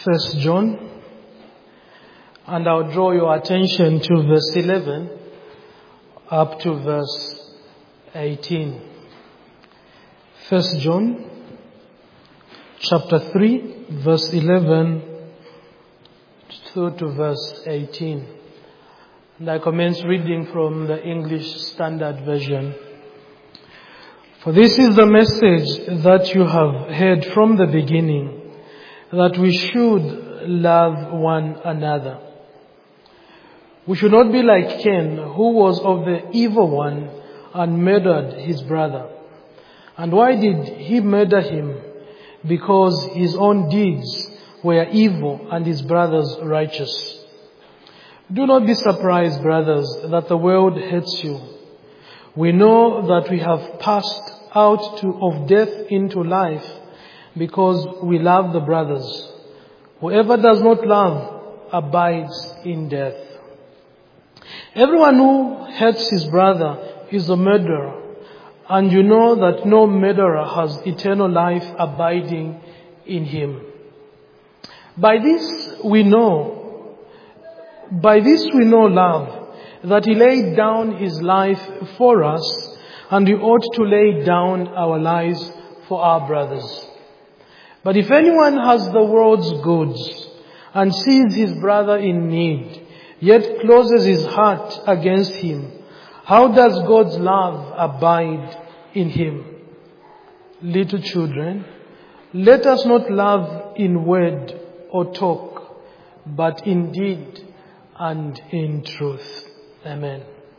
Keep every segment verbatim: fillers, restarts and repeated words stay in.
First John, and I'll draw your attention to verse eleven up to verse eighteen. First John, chapter three, verse eleven through to verse eighteen. And I commence reading from the English Standard Version. For this is the message that you have heard from the beginning, that we should love one another. We should not be like Cain, who was of the evil one and murdered his brother. And why did he murder him? Because his own deeds were evil and his brother's righteous. Do not be surprised, brothers, that the world hates you. We know that we have passed out to, of death into life because we love the brothers. Whoever does not love abides in death. Everyone who hates his brother is a murderer, and you know that no murderer has eternal life abiding in him. By this we know, by this we know love, that he laid down his life for us, and we ought to lay down our lives for our brothers. But if anyone has the world's goods and sees his brother in need, yet closes his heart against him, how does God's love abide in him? Little children, let us not love in word or talk, but in deed and in truth. Amen.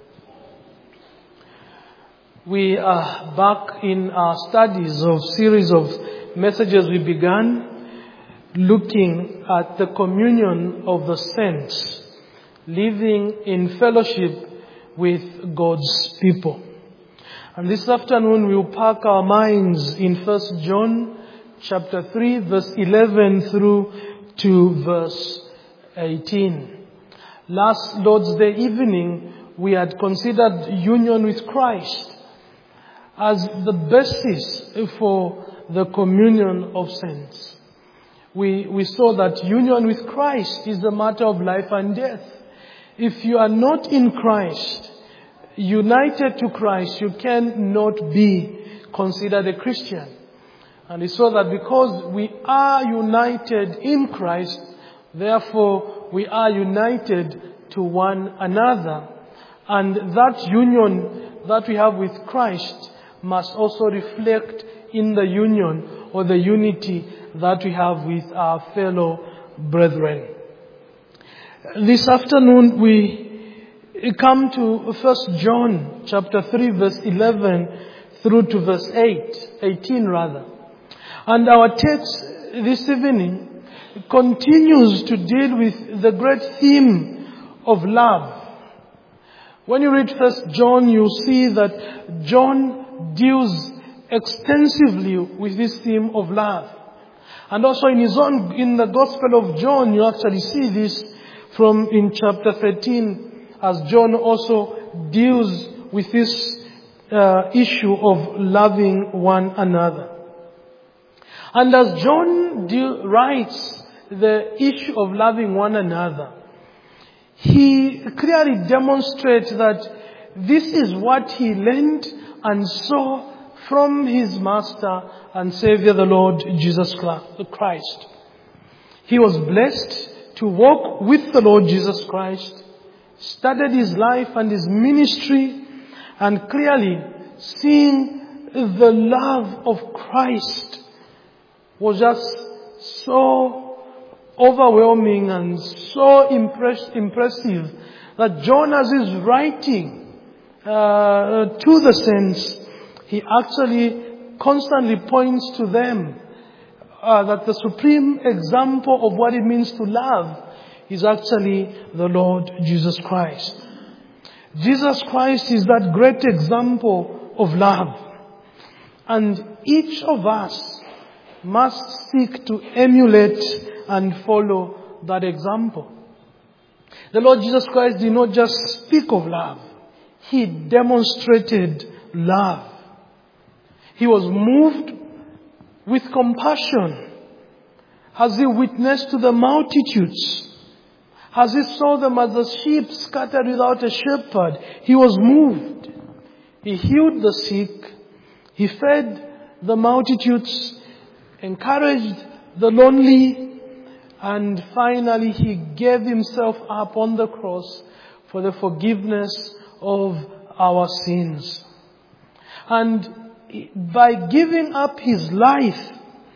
We are back in our studies of series of messages we began, looking at the communion of the saints, living in fellowship with God's people. And this afternoon we will park our minds in First John chapter three, verse eleven through to verse eighteen. Last Lord's Day evening we had considered union with Christ as the basis for the communion of saints. We, we saw that union with Christ is a matter of life and death. If you are not in Christ, united to Christ, you cannot be considered a Christian. And we saw that because we are united in Christ, therefore we are united to one another. And that union that we have with Christ must also reflect in the union or the unity that we have with our fellow brethren. This afternoon we come to First John chapter three, verse eleven through to verse eight, eighteen rather. And our text this evening continues to deal with the great theme of love. When you read First John, you see that John deals extensively with this theme of love. And also in his own, in the Gospel of John, you actually see this from in chapter thirteen, as John also deals with this uh, issue of loving one another. And as John de- writes the issue of loving one another, he clearly demonstrates that this is what he learned and saw from his Master and Savior, the Lord Jesus Christ. He was blessed to walk with the Lord Jesus Christ, studied his life and his ministry, and clearly seeing the love of Christ was just so overwhelming and so impress- impressive that John, as he's writing uh, to the saints, he actually constantly points to them uh, that the supreme example of what it means to love is actually the Lord Jesus Christ. Jesus Christ is that great example of love. And each of us must seek to emulate and follow that example. The Lord Jesus Christ did not just speak of love. He demonstrated love. He was moved with compassion As he witnessed to the multitudes, as he saw them as the sheep scattered without a shepherd, he was moved. He healed the sick. He fed the multitudes, encouraged the lonely, and finally he gave himself up on the cross for the forgiveness of our sins. And by giving up his life,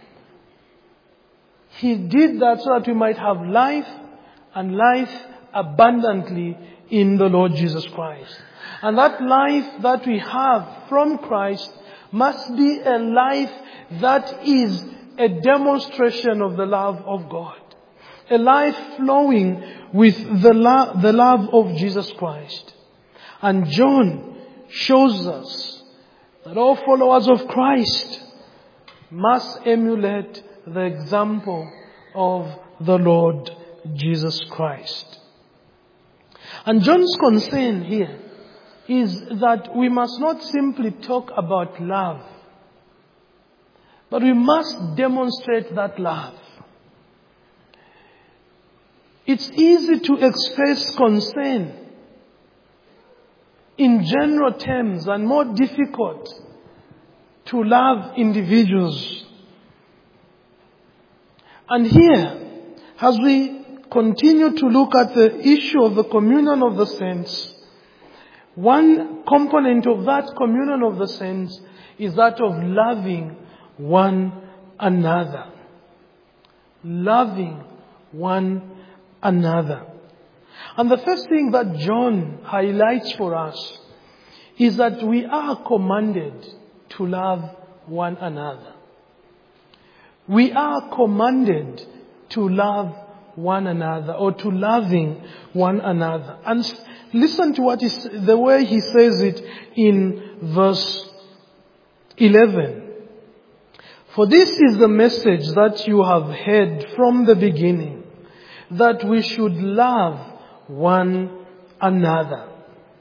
he did that so that we might have life, and life abundantly in the Lord Jesus Christ. And that life that we have from Christ must be a life that is a demonstration of the love of God. A life flowing with the, lo- the love of Jesus Christ. And John shows us that all followers of Christ must emulate the example of the Lord Jesus Christ. And John's concern here is that we must not simply talk about love, but we must demonstrate that love. It's easy to express concern in general terms and more difficult to love individuals. And here, as we continue to look at the issue of the communion of the saints, one component of that communion of the saints is that of loving one another. Loving one another. And the first thing that John highlights for us is that we are commanded to love one another. We are commanded to love one another, or to loving one another. And listen to what is the way he says it in verse eleven. For this is the message that you have heard from the beginning, that we should love one another.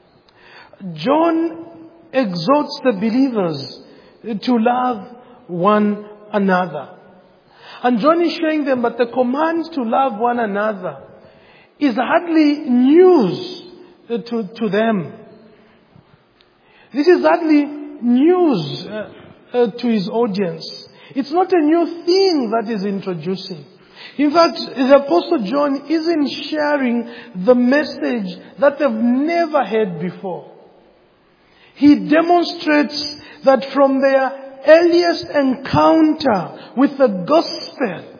John exhorts the believers to love one another. And John is showing them that the command to love one another is hardly news to, to them. This is hardly news uh, uh, to his audience. It's not a new thing that is introducing. In fact, the Apostle John isn't sharing the message that they've never heard before. He demonstrates that from their earliest encounter with the gospel,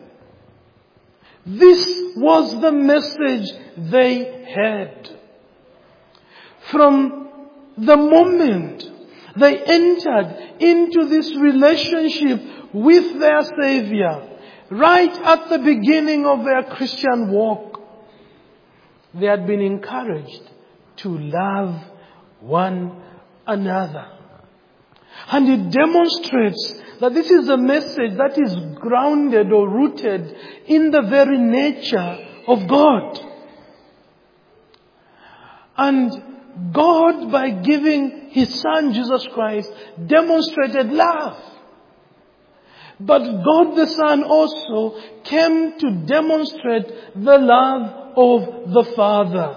this was the message they had. From the moment they entered into this relationship with their Savior, right at the beginning of their Christian walk, they had been encouraged to love one another. And it demonstrates that this is a message that is grounded or rooted in the very nature of God. And God, by giving His Son Jesus Christ, demonstrated love. But God the Son also came to demonstrate the love of the Father.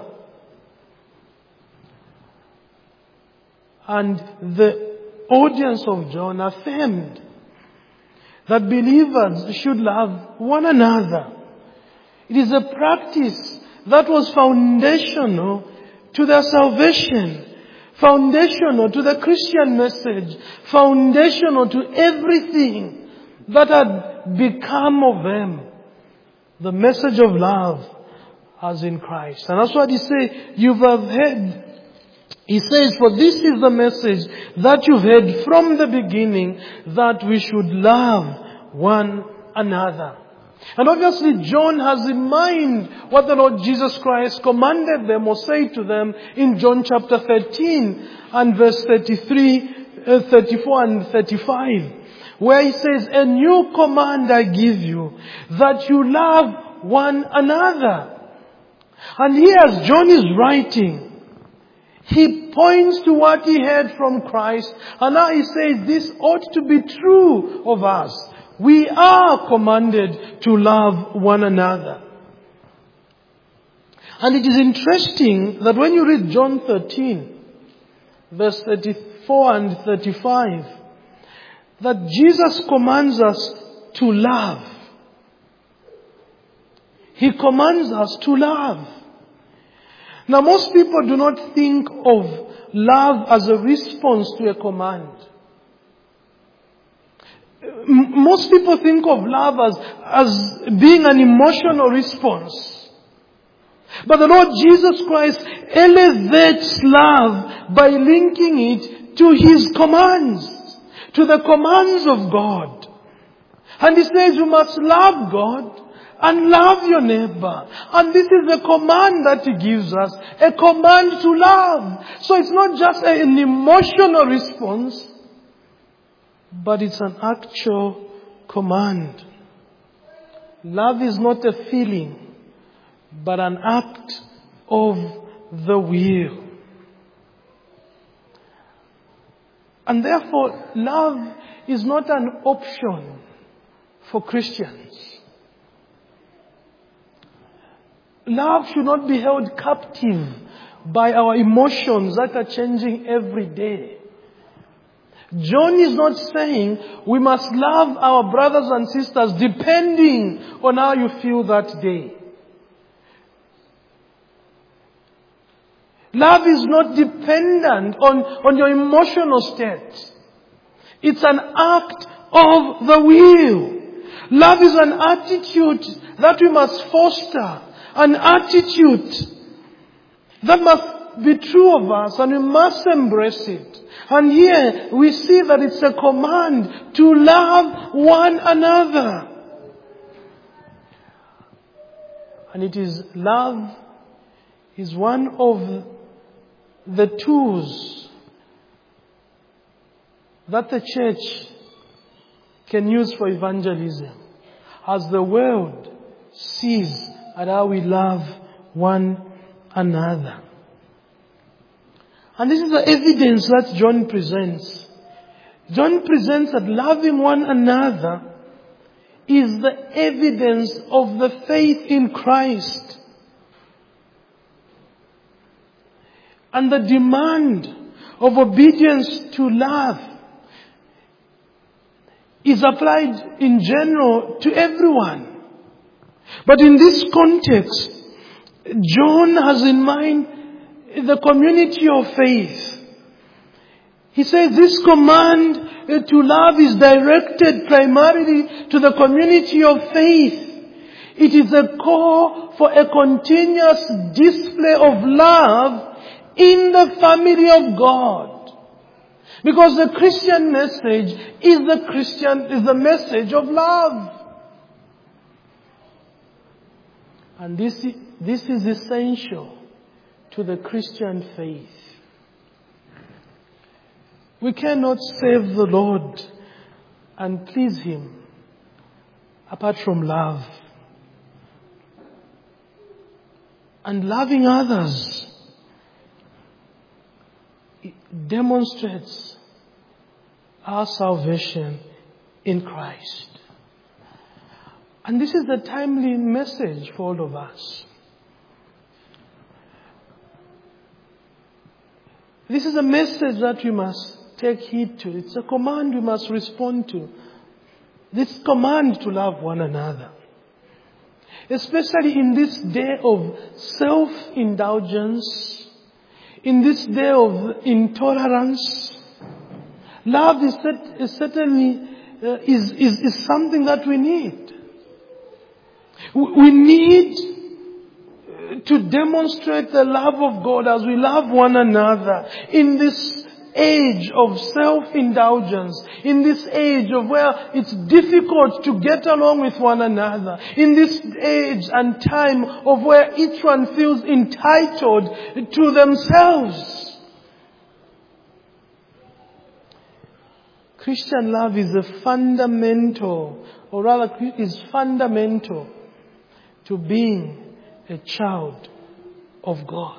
And the audience of John affirmed that believers should love one another. It is a practice that was foundational to their salvation, foundational to the Christian message, foundational to everything that had become of them. The message of love as in Christ. And that's what he says, you've heard. He says, for this is the message that you've heard from the beginning, that we should love one another. And obviously John has in mind what the Lord Jesus Christ commanded them or said to them in John chapter thirteen and verse thirty-three, uh, thirty-four and thirty-five, where he says, a new command I give you, that you love one another. And here as John is writing, he points to what he heard from Christ, and now he says this ought to be true of us. We are commanded to love one another. And it is interesting that when you read John thirteen, verse thirty-four and thirty-five, that Jesus commands us to love. He commands us to love. Now, most people do not think of love as a response to a command. M- most people think of love as, as being an emotional response. But the Lord Jesus Christ elevates love by linking it to His commands, to the commands of God. And He says you must love God and love your neighbor. And this is a command that He gives us. A command to love. So it's not just an emotional response, but it's an actual command. Love is not a feeling, but an act of the will. And therefore, love is not an option for Christians. Love should not be held captive by our emotions that are changing every day. John is not saying we must love our brothers and sisters depending on how you feel that day. Love is not dependent on, on your emotional state. It's an act of the will. Love is an attitude that we must foster. An attitude that must be true of us, and we must embrace it. And here we see that it's a command to love one another. And it is love is one of the tools that the church can use for evangelism as the world sees at how we love one another. And this is the evidence that John presents. John presents that loving one another is the evidence of the faith in Christ. And the demand of obedience to love is applied in general to everyone. But in this context, John has in mind the community of faith. He says this command to love is directed primarily to the community of faith. It is a call for a continuous display of love in the family of God. Because the Christian message is the Christian is the message of love. And this, this is essential to the Christian faith. We cannot save the Lord and please Him apart from love. And loving others demonstrates our salvation in Christ. And this is the timely message for all of us. This is a message that we must take heed to. It's a command we must respond to. This command to love one another. Especially in this day of self-indulgence, in this day of intolerance, love is, set, is certainly uh, is, is, is something that we need. We need to demonstrate the love of God as we love one another in this age of self-indulgence, in this age of where it's difficult to get along with one another, in this age and time of where each one feels entitled to themselves. Christian love is a fundamental, or rather is fundamental to being a child of God.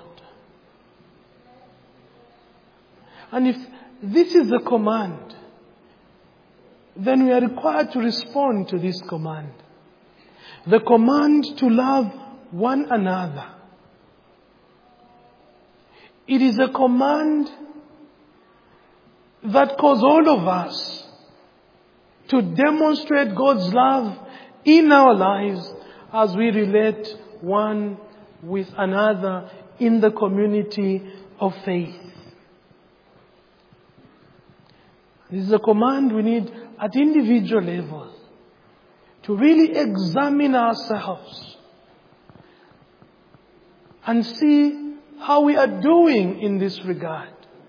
And if this is the command, then we are required to respond to this command. The command to love one another. It is a command that calls all of us to demonstrate God's love in our lives as we relate one with another in the community of faith. This is a command we need at individual level to really examine ourselves and see how we are doing in this regard.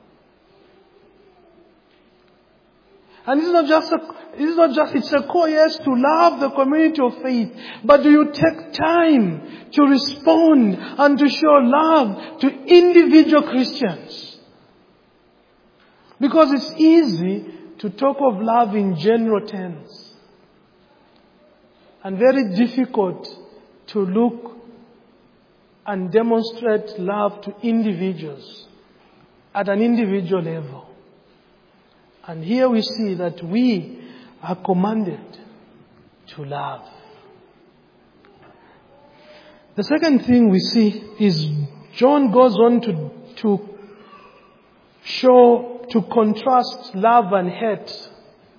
And this is not just a, this is not just, it's a call, yes, to love the community of faith. But do you take time to respond and to show love to individual Christians? Because it's easy to talk of love in general terms. And very difficult to look and demonstrate love to individuals at an individual level. And here we see that we are commanded to love. The second thing we see is John goes on to, to show, to contrast love and hate.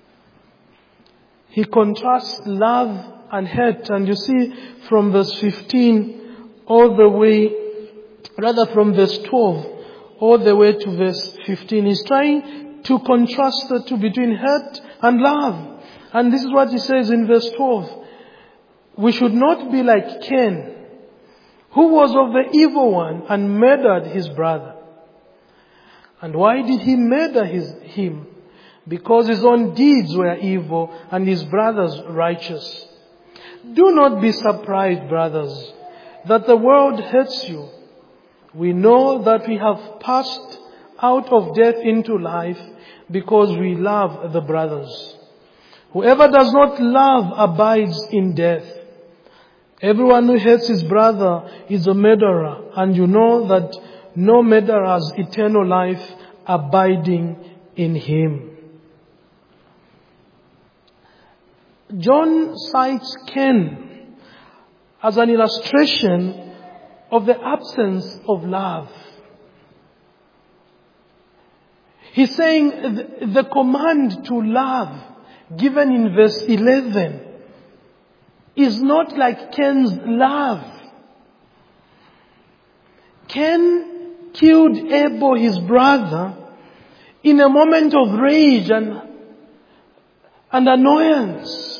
He contrasts love and hate. And you see from verse fifteen all the way, rather from verse twelve all the way to verse fifteen. He's trying to contrast the two between hate and love. And this is what he says in verse twelve. We should not be like Cain, who was of the evil one and murdered his brother. And why did he murder his, him? Because his own deeds were evil and his brother's righteous. Do not be surprised, brothers, that the world hates you. We know that we have passed out of death into life because we love the brothers. Whoever does not love abides in death. Everyone who hates his brother is a murderer, and you know that no murderer has eternal life abiding in him. John cites Cain as an illustration of the absence of love. He's saying the, the command to love given in verse eleven is not like Cain's love. Cain killed Abel, his brother, in a moment of rage and, and annoyance.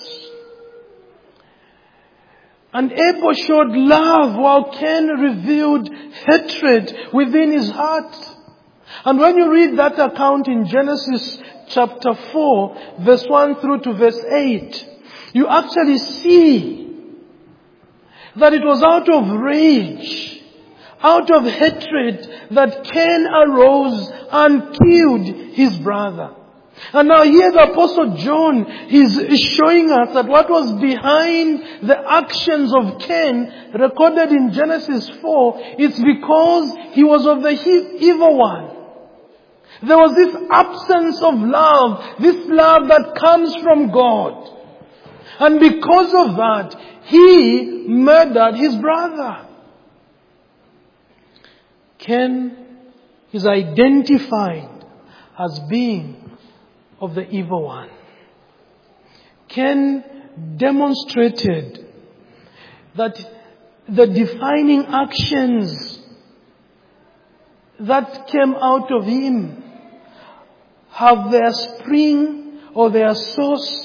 And Abel showed love while Cain revealed hatred within his heart. And when you read that account in Genesis chapter four, verse one through to verse eight, you actually see that it was out of rage, out of hatred, that Cain arose and killed his brother. And now here the Apostle John is showing us that what was behind the actions of Cain recorded in Genesis four, it's because he was of the evil one. There was this absence of love, this love that comes from God. And because of that, he murdered his brother. Cain is identified as being of the evil one. Cain demonstrated that the defining actions that came out of him have their spring or their source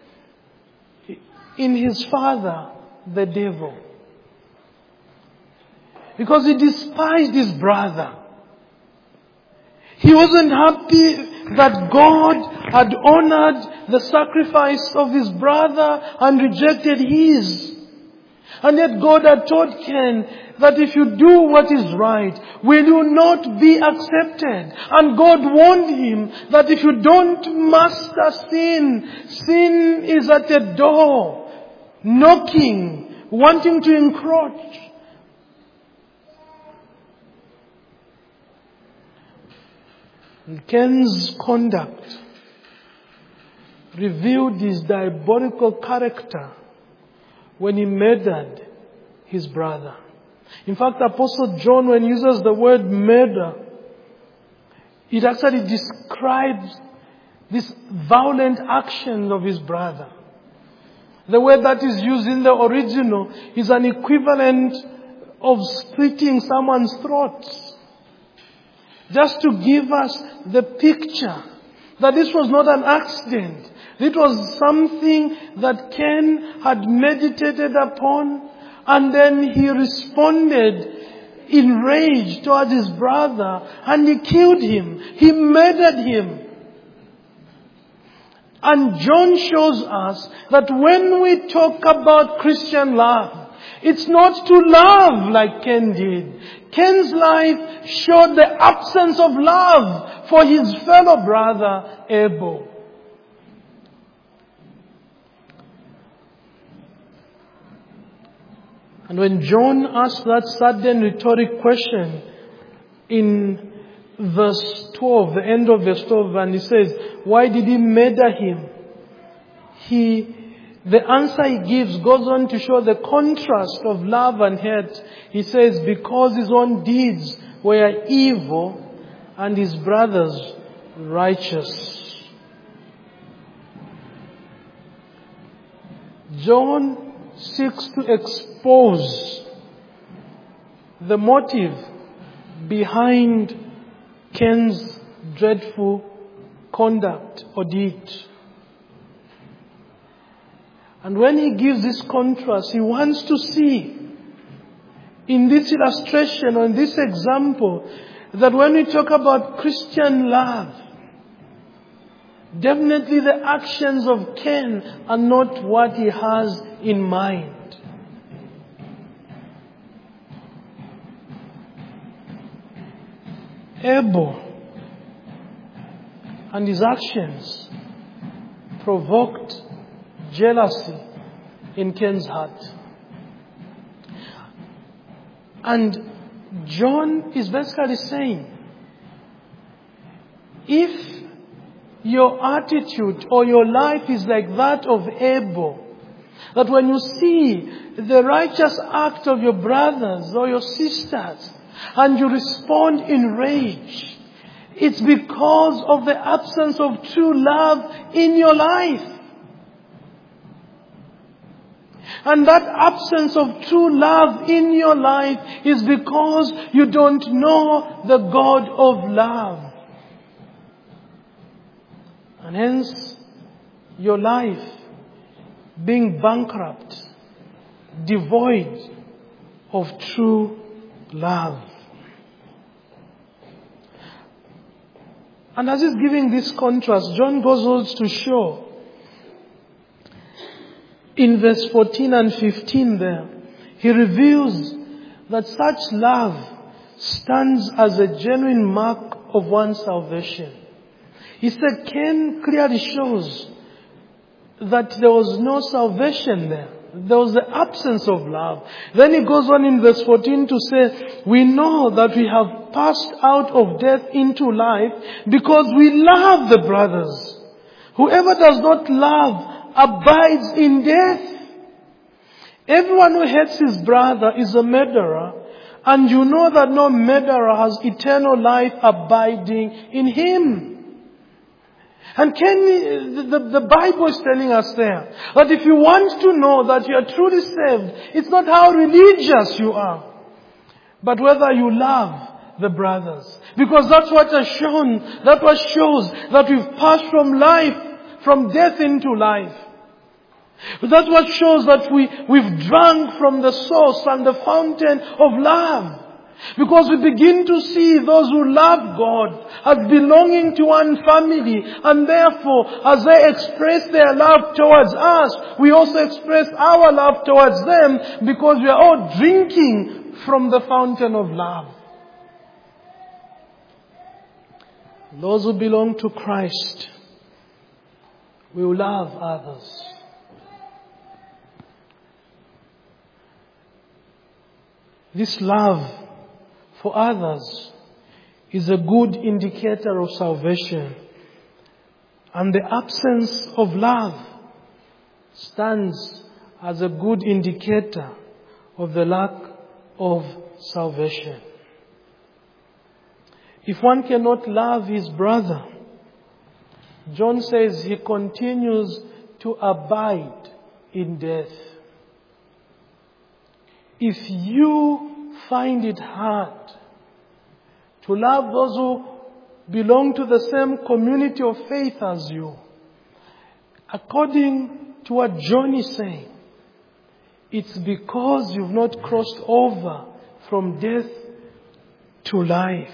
in his father, the devil. Because he despised his brother. He wasn't happy that God had honored the sacrifice of his brother and rejected his. And yet God had told Cain that if you do what is right, will you not be accepted? And God warned him that if you don't master sin, sin is at the door, knocking, wanting to encroach. And Cain's conduct revealed his diabolical character when he murdered his brother. In fact, Apostle John, when he uses the word murder, it actually describes this violent action of his brother. The word that is used in the original is an equivalent of slitting someone's throat. Just to give us the picture that this was not an accident. It was something that Cain had meditated upon, and then he responded in rage towards his brother, and he killed him. He murdered him. And John shows us that when we talk about Christian love, it's not to love like Cain did. Cain's life showed the absence of love for his fellow brother Abel. And when John asked that sudden rhetoric question in verse twelve, the end of verse twelve, and he says, why did he murder him? He, the answer he gives goes on to show the contrast of love and hate. He says, because his own deeds were evil and his brothers righteous. John seeks to expose the motive behind Cain's dreadful conduct or deed. And when he gives this contrast, he wants to see in this illustration or in this example that when we talk about Christian love, definitely the actions of Cain are not what he has in mind. Abel and his actions provoked jealousy in Cain's heart. And John is basically saying, if your attitude or your life is like that of Abel, that when you see the righteous act of your brothers or your sisters and you respond in rage, it's because of the absence of true love in your life. And that absence of true love in your life is because you don't know the God of love. And hence, your life being bankrupt, devoid of true love. And as he's giving this contrast, John goes on to show in verse fourteen and fifteen there, he reveals that such love stands as a genuine mark of one's salvation. He said Cain clearly shows that there was no salvation there. There was the absence of love. Then he goes on in verse fourteen to say, we know that we have passed out of death into life because we love the brothers. Whoever does not love abides in death. Everyone who hates his brother is a murderer, and you know that no murderer has eternal life abiding in him. And can, the, the Bible is telling us there that if you want to know that you are truly saved, it's not how religious you are, but whether you love the brothers. Because that's what has shown, that what shows that we've passed from life, from death into life. That's what shows that we, we've drunk from the source and the fountain of love. Because we begin to see those who love God as belonging to one family, and therefore as they express their love towards us, we also express our love towards them, because we are all drinking from the fountain of love. Those who belong to Christ will love others. This love for others is a good indicator of salvation. And the absence of love stands as a good indicator of the lack of salvation. If one cannot love his brother, John says he continues to abide in death. If you find it hard to love those who belong to the same community of faith as you, according to what John is saying, it's because you've not crossed over from death to life.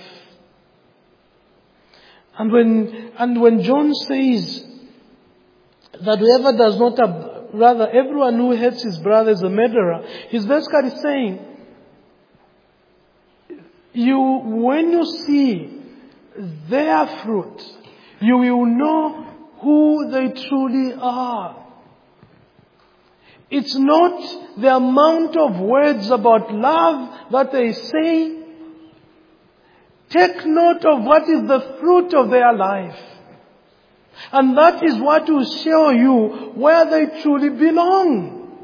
And when, and when John says that whoever does not, ab- rather everyone who hates his brother is a murderer, he's basically saying, you, when you see their fruit, you will know who they truly are. It's not the amount of words about love that they say. Take note of what is the fruit of their life. And that is what will show you where they truly belong.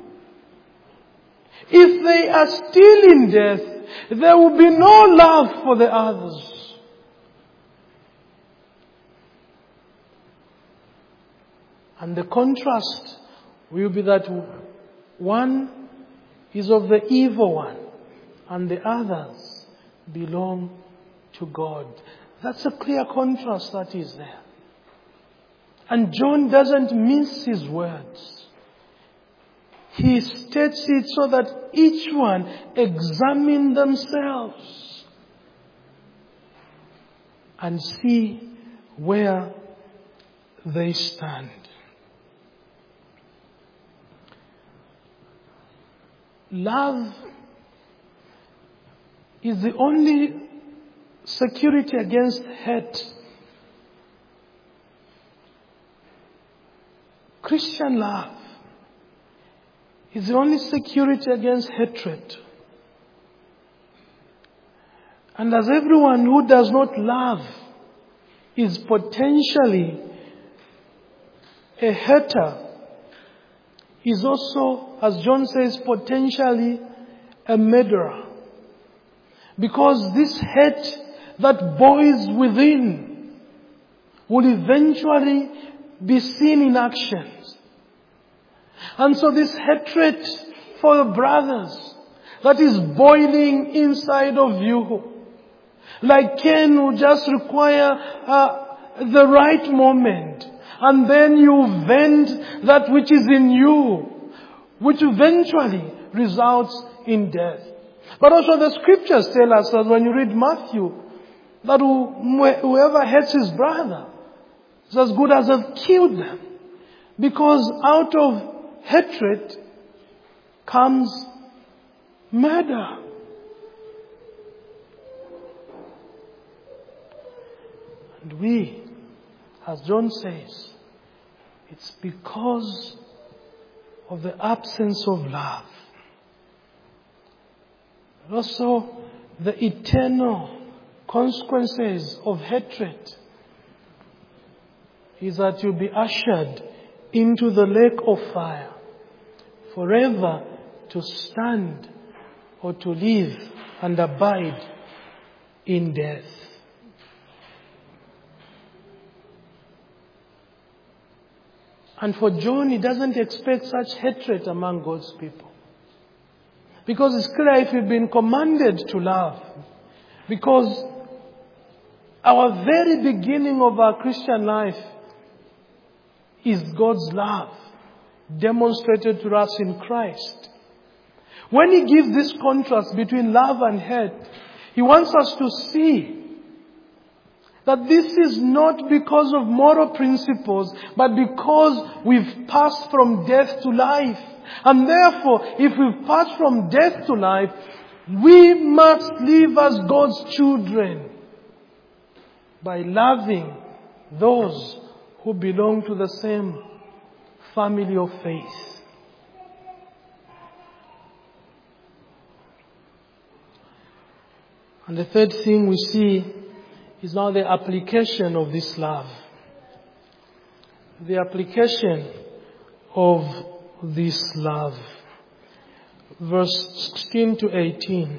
If they are still in death, there will be no love for the others. And the contrast will be that one is of the evil one and the others belong to God. That's a clear contrast that is there. And John doesn't mince his words. He states it so that each one examine themselves and see where they stand. Love is the only security against hate. Christian love is the only security against hatred. And as everyone who does not love is potentially a hater, is also, as John says, potentially a murderer. Because this hate that boils within will eventually be seen in actions. And so this hatred for the brothers that is boiling inside of you, like Cain, will just require uh, the right moment. And then you vent that which is in you, which eventually results in death. But also the scriptures tell us that when you read Matthew, that whoever hates his brother is as good as have killed them. Because out of hatred comes murder. And we, as John says, it's because of the absence of love. But also the eternal consequences of hatred is that you'll be ushered into the lake of fire, forever to stand or to live and abide in death. And for John, he doesn't expect such hatred among God's people. Because it's clear if we've been commanded to love. Because our very beginning of our Christian life is God's love, demonstrated to us in Christ. When he gives this contrast between love and hate, he wants us to see that this is not because of moral principles, but because we've passed from death to life. And therefore, if we've passed from death to life, we must live as God's children by loving those who belong to the same family of faith. And the third thing we see is now the application of this love. the application of this love. Verse sixteen to eighteen.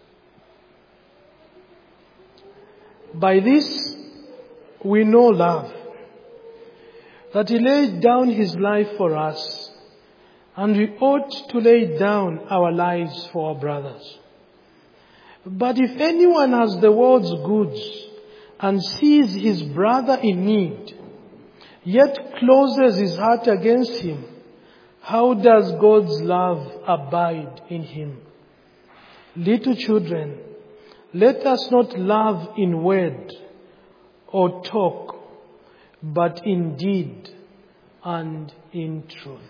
By this we know love, that He laid down His life for us, and we ought to lay down our lives for our brothers. But if anyone has the world's goods and sees his brother in need, yet closes his heart against him, how does God's love abide in him? Little children, let us not love in word or talk, but in deed and in truth.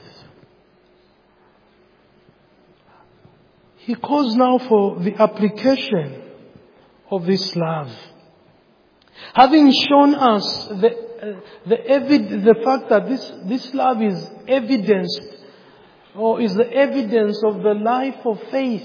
He calls now for the application of this love. Having shown us the, uh, the, evid- the fact that this, this love is evidenced, or is the evidence of the life of faith.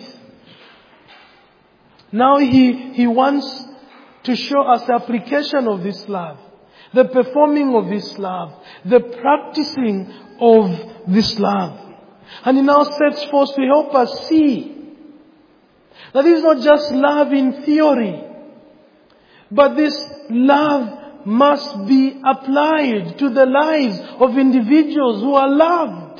Now he, he wants to show us the application of this love, the performing of this love, the practicing of this love. And he now sets forth to help us see that this is not just love in theory, but this love must be applied to the lives of individuals who are loved.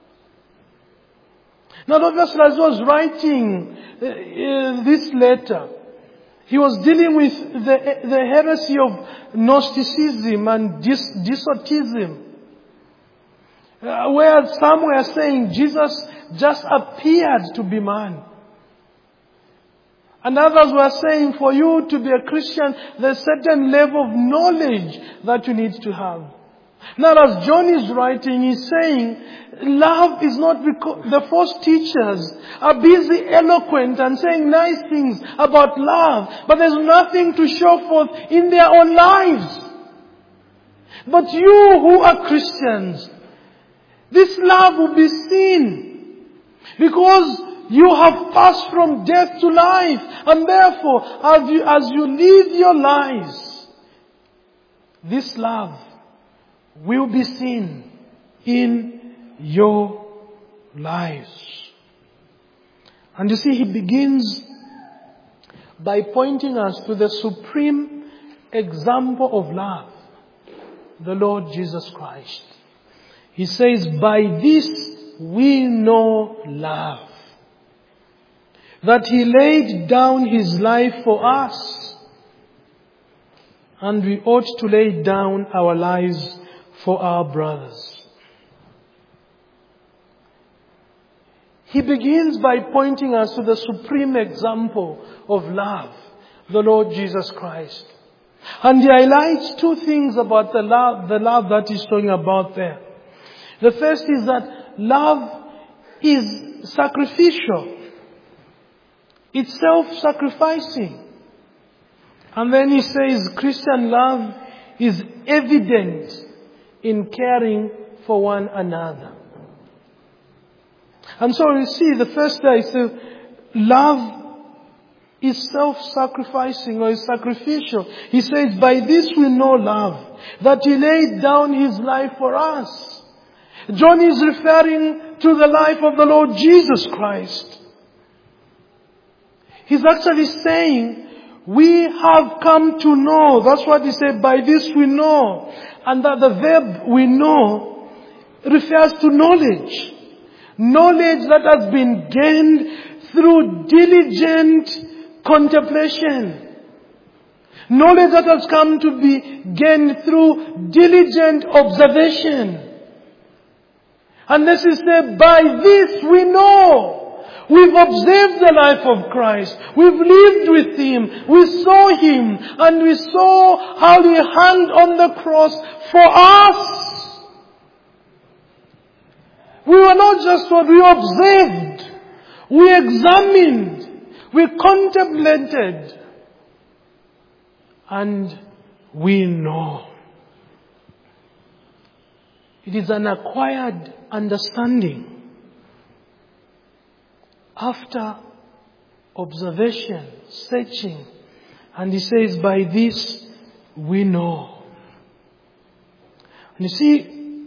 Now, obviously, as he was writing uh, uh, this letter, he was dealing with the, the heresy of Gnosticism and dis- Docetism, uh, where some were saying Jesus just appeared to be man. And others were saying for you to be a Christian, there's a certain level of knowledge that you need to have. Now, as John is writing, he's saying, love is not because the false teachers are busy eloquent and saying nice things about love, but there's nothing to show forth in their own lives. But you who are Christians, this love will be seen because you have passed from death to life, and therefore, as you, as you live your lives, this love will be seen in your lives. And you see, he begins by pointing us to the supreme example of love, the Lord Jesus Christ. He says, by this we know love, that He laid down His life for us, and we ought to lay down our lives for our brothers. He begins by pointing us to the supreme example of love, the Lord Jesus Christ. And he highlights two things about the love, the love that he's talking about there. The first is that love is sacrificial. It's self-sacrificing. And then he says Christian love is evident in caring for one another. And so you see, the first day is uh, love is self-sacrificing or is sacrificial. He says, by this we know love, that He laid down His life for us. John is referring to the life of the Lord Jesus Christ. He's actually saying, we have come to know. That's what he said, by this we know. And that the verb we know refers to knowledge. Knowledge that has been gained through diligent contemplation. Knowledge that has come to be gained through diligent observation. And this is said, by this we know. We've observed the life of Christ. We've lived with Him. We saw Him. And we saw how He hung on the cross for us. We were not just what we observed. We examined. We contemplated. And we know. It is an acquired understanding. After observation, searching, and he says, by this we know. And you see,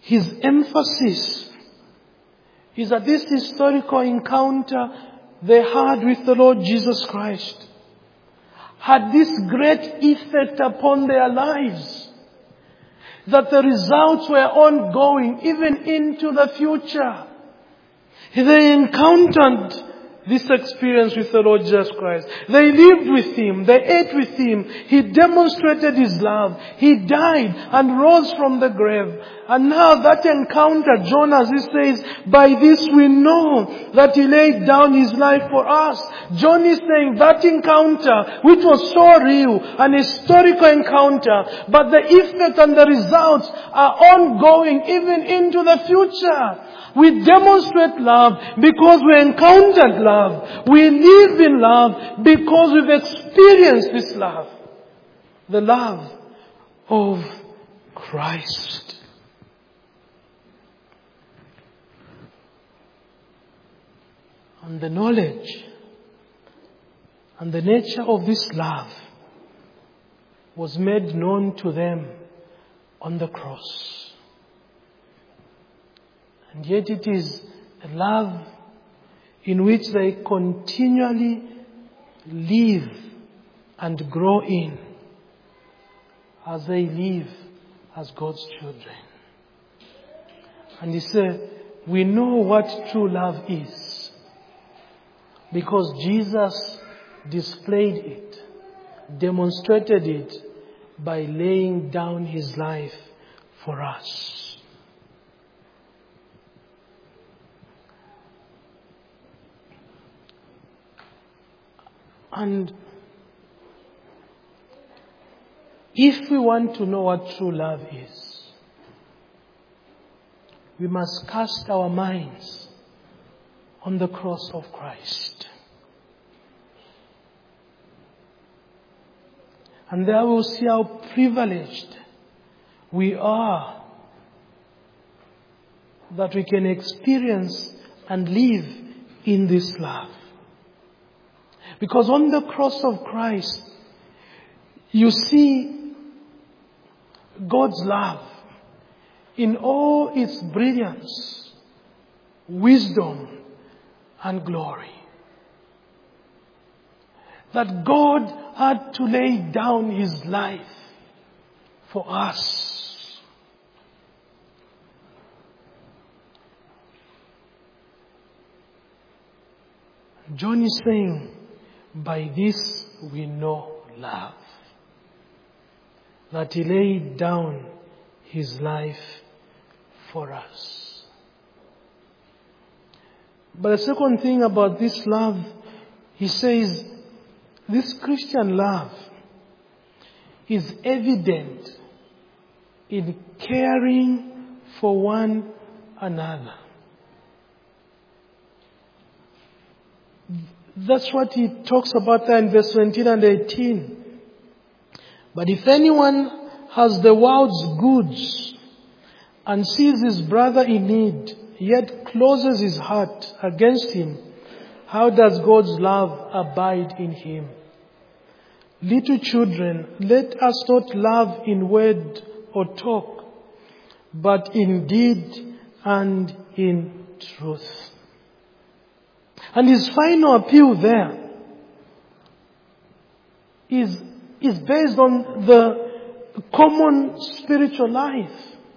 his emphasis is that this historical encounter they had with the Lord Jesus Christ had this great effect upon their lives, that the results were ongoing even into the future. They encountered this experience with the Lord Jesus Christ. They lived with Him. They ate with Him. He demonstrated His love. He died and rose from the grave. And now that encounter, John, as he says, by this we know that He laid down His life for us. John is saying that encounter, which was so real, an historical encounter, but the effect and the results are ongoing even into the future. We demonstrate love because we encountered love. We live in love because we've experienced this love. The love of Christ. And the knowledge and the nature of this love was made known to them on the cross. And yet it is a love in which they continually live and grow in as they live as God's children. And he said, we know what true love is because Jesus displayed it, demonstrated it by laying down His life for us. And if we want to know what true love is, we must cast our minds on the cross of Christ. And there we'll see how privileged we are that we can experience and live in this love. Because on the cross of Christ, you see God's love in all its brilliance, wisdom, and glory. That God had to lay down His life for us. John is saying, by this we know love. That He laid down His life for us. But the second thing about this love, he says, this Christian love is evident in caring for one another. That's what he talks about there in verse seventeen and eighteen. But if anyone has the world's goods and sees his brother in need, yet closes his heart against him, how does God's love abide in him? Little children, let us not love in word or talk, but in deed and in truth. And his final appeal there is, is based on the common spiritual life.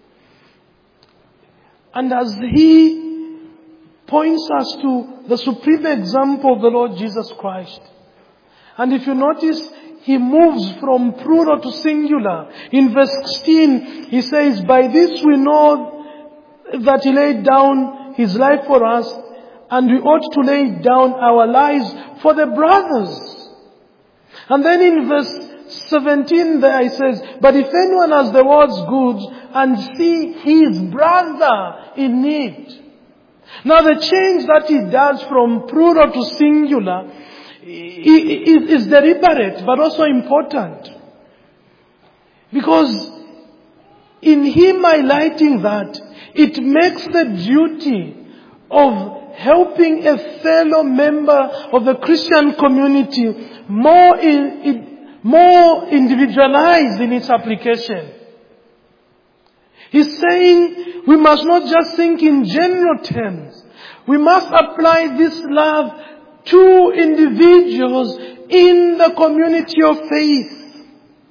And as he points us to the supreme example of the Lord Jesus Christ. And if you notice, he moves from plural to singular. In verse sixteen, he says, by this we know that He laid down His life for us, and we ought to lay down our lives for the brothers. And then in verse seventeen there he says, but if anyone has the world's goods and see his brother in need. Now the change that he does from plural to singular is deliberate but also important. Because in him highlighting that, it makes the duty of helping a fellow member of the Christian community more in, in, more individualized in its application. He's saying we must not just think in general terms. We must apply this love to individuals in the community of faith.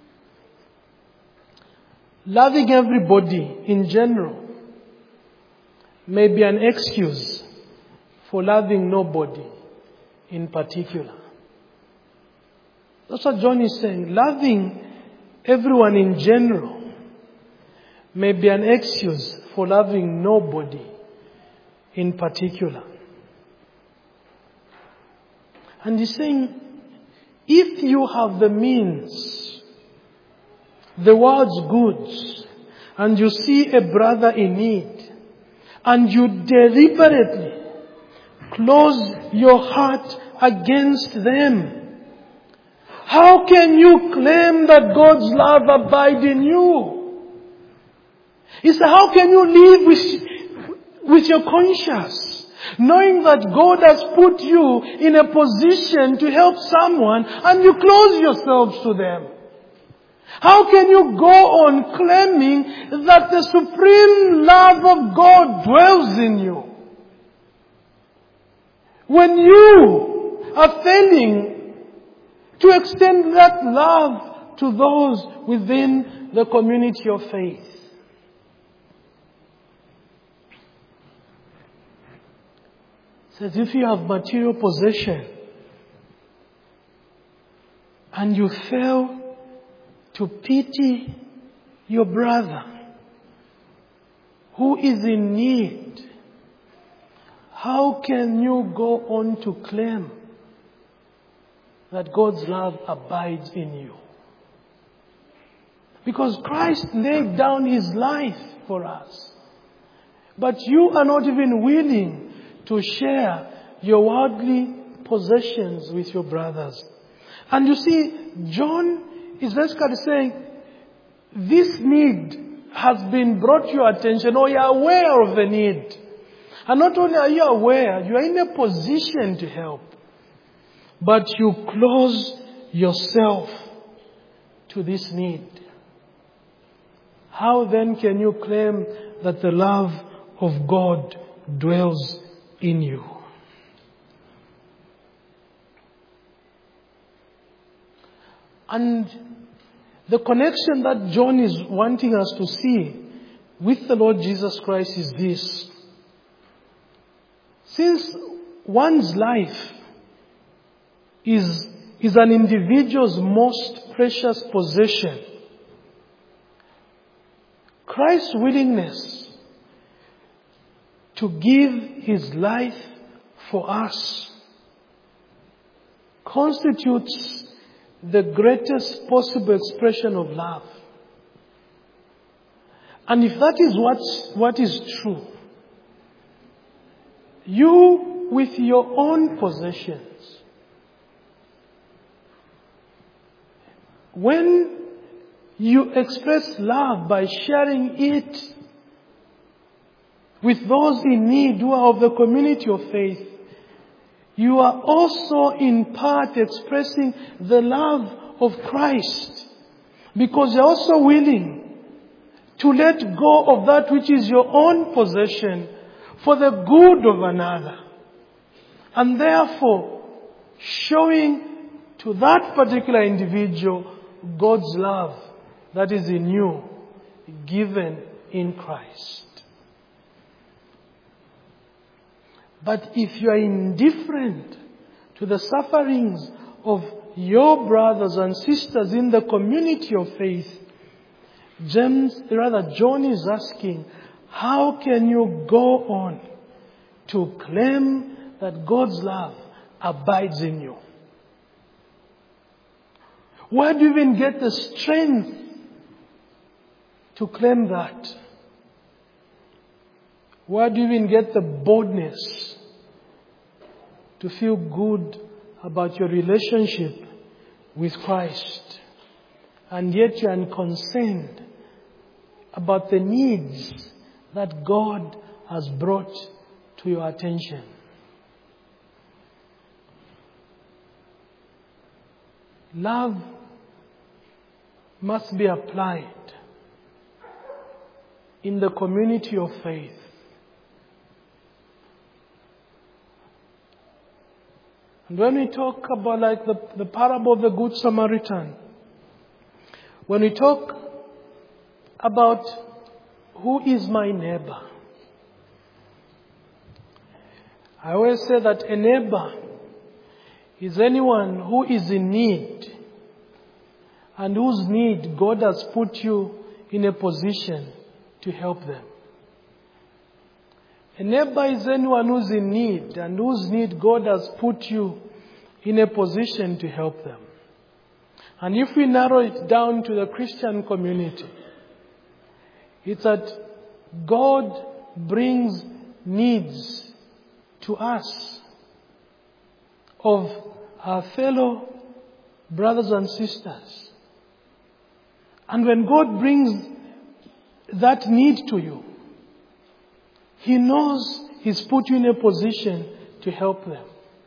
Loving everybody in general may be an excuse for loving nobody in particular. That's what John is saying. Loving everyone in general may be an excuse for loving nobody in particular. And he's saying, if you have the means, the world's goods, and you see a brother in need, and you deliberately close your heart against them, how can you claim that God's love abides in you? He said, how can you live with, with your conscience, knowing that God has put you in a position to help someone and you close yourselves to them? How can you go on claiming that the supreme love of God dwells in you, when you are failing to extend that love to those within the community of faith? It says, if you have material possession and you fail to pity your brother who is in need, how can you go on to claim that God's love abides in you? Because Christ laid down His life for us. But you are not even willing to share your worldly possessions with your brothers. And you see, John is basically saying, this need has been brought to your attention, or you are aware of the need. And not only are you aware, you are in a position to help. But you close yourself to this need. How then can you claim that the love of God dwells in you? And the connection that John is wanting us to see with the Lord Jesus Christ is this. Since one's life is, is an individual's most precious possession, Christ's willingness to give His life for us constitutes the greatest possible expression of love. And if that is what, what is true, you with your own possessions, when you express love by sharing it with those in need who are of the community of faith, you are also in part expressing the love of Christ, because you're also willing to let go of that which is your own possession for the good of another. And therefore, showing to that particular individual God's love that is in you, given in Christ. But if you are indifferent to the sufferings of your brothers and sisters in the community of faith, James, rather John is asking, how can you go on to claim that God's love abides in you? Where do you even get the strength to claim that? Where do you even get the boldness to feel good about your relationship with Christ, and yet you are unconcerned about the needs that God has brought to your attention? Love must be applied in the community of faith. And when we talk about like the, the parable of the Good Samaritan, when we talk about who is my neighbor, I always say that a neighbor is anyone who is in need and whose need God has put you in a position to help them. A neighbor is anyone who's in need and whose need God has put you in a position to help them. And if we narrow it down to the Christian community, it's that God brings needs to us of our fellow brothers and sisters. And when God brings that need to you, He knows He's put you in a position to help them.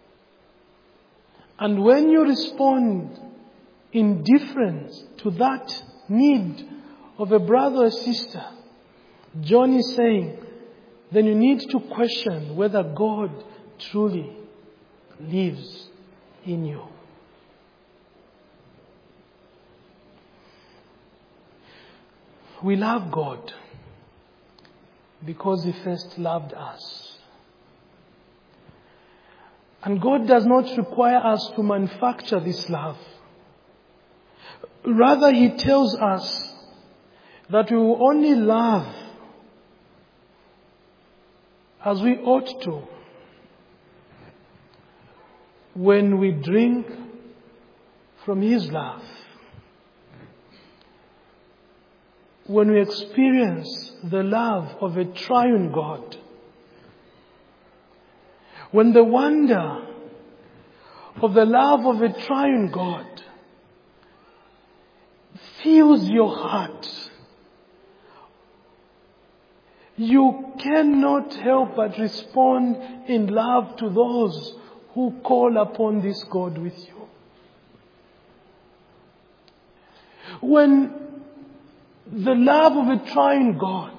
And when you respond in difference to that need of a brother or sister, John is saying, then you need to question whether God truly lives in you. We love God because He first loved us. And God does not require us to manufacture this love. Rather, He tells us that we will only love as we ought to when we drink from His love. When we experience the love of a triune God. When the wonder of the love of a triune God fills your heart, you cannot help but respond in love to those who call upon this God with you. When the love of a triune God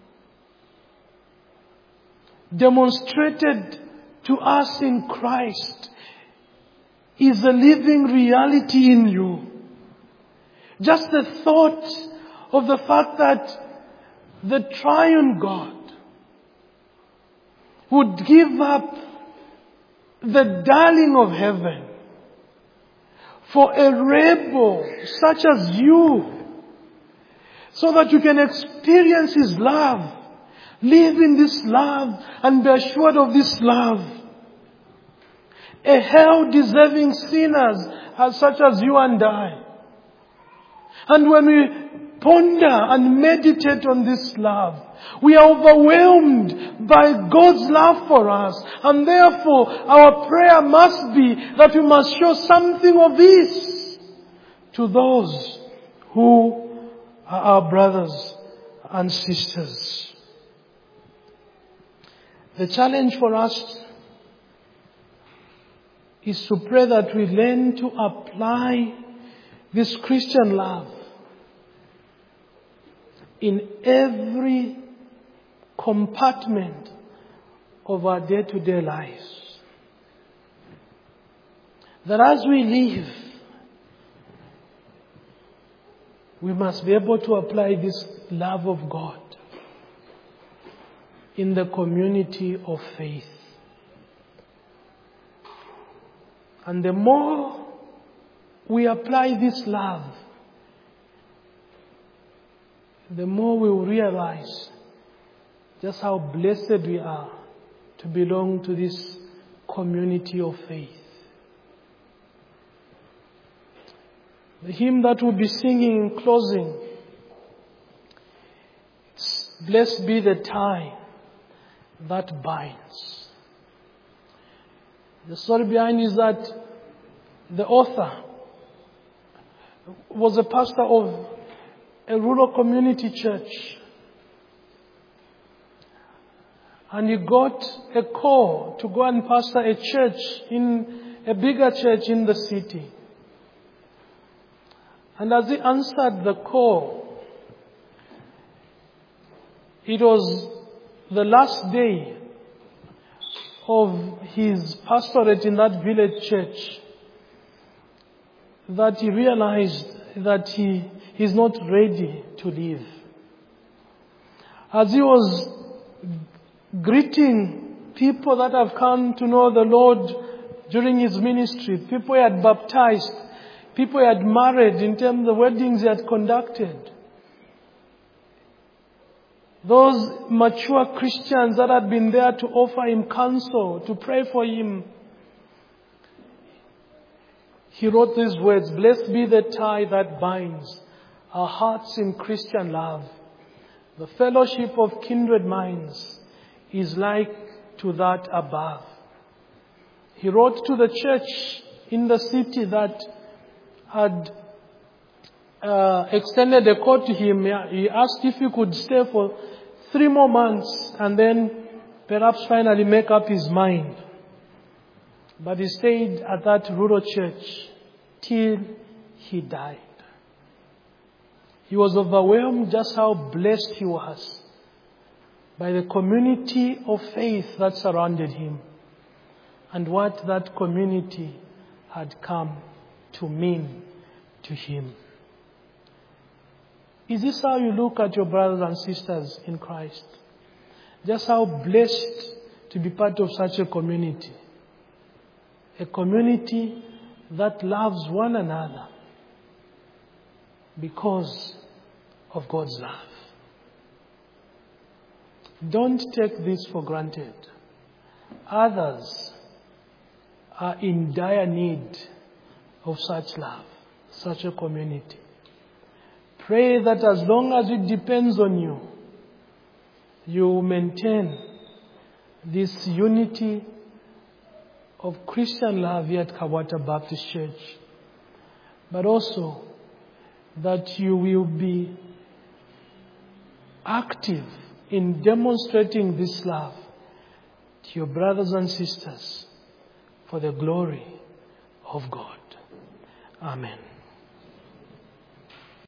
demonstrated to us in Christ is a living reality in you. Just the thought of the fact that the triune God would give up the darling of heaven for a rebel such as you, so that you can experience His love, live in this love, and be assured of this love. A hell-deserving sinners as such as you and I. And when we ponder and meditate on this love, we are overwhelmed by God's love for us. And therefore, our prayer must be that we must show something of this to those who are our brothers and sisters. The challenge for us is to pray that we learn to apply this Christian love in every compartment of our day-to-day lives. That as we live, we must be able to apply this love of God in the community of faith. And the more we apply this love, the more we will realize just how blessed we are to belong to this community of faith. The hymn that we'll be singing in closing, it's "Blessed be the tie that binds." The story behind is that the author was a pastor of a rural community church. And he got a call to go and pastor a church in a bigger church in the city. And as he answered the call, It was the last day of his pastorate in that village church that he realized that he is not ready to leave. As he was greeting people that have come to know the Lord during his ministry, people he had baptized, people he had married in terms of the weddings he had conducted, those mature Christians that had been there to offer him counsel, to pray for him, he wrote these words, "Blessed be the tie that binds our hearts in Christian love. The fellowship of kindred minds is like to that above." He wrote to the church in the city that had uh, extended a call to him. He asked if he could stay for three more months and then perhaps finally make up his mind. But he stayed at that rural church till he died. He was overwhelmed just how blessed he was by the community of faith that surrounded him and what that community had come to mean to him. Is this how you look at your brothers and sisters in Christ? Just how blessed to be part of such a community. A community that loves one another because of God's love. Don't take this for granted. Others are in dire need of such love, such a community. Pray that as long as it depends on you, you maintain this unity of Christian love here at Kawata Baptist Church, but also that you will be active in demonstrating this love to your brothers and sisters for the glory of God. Amen.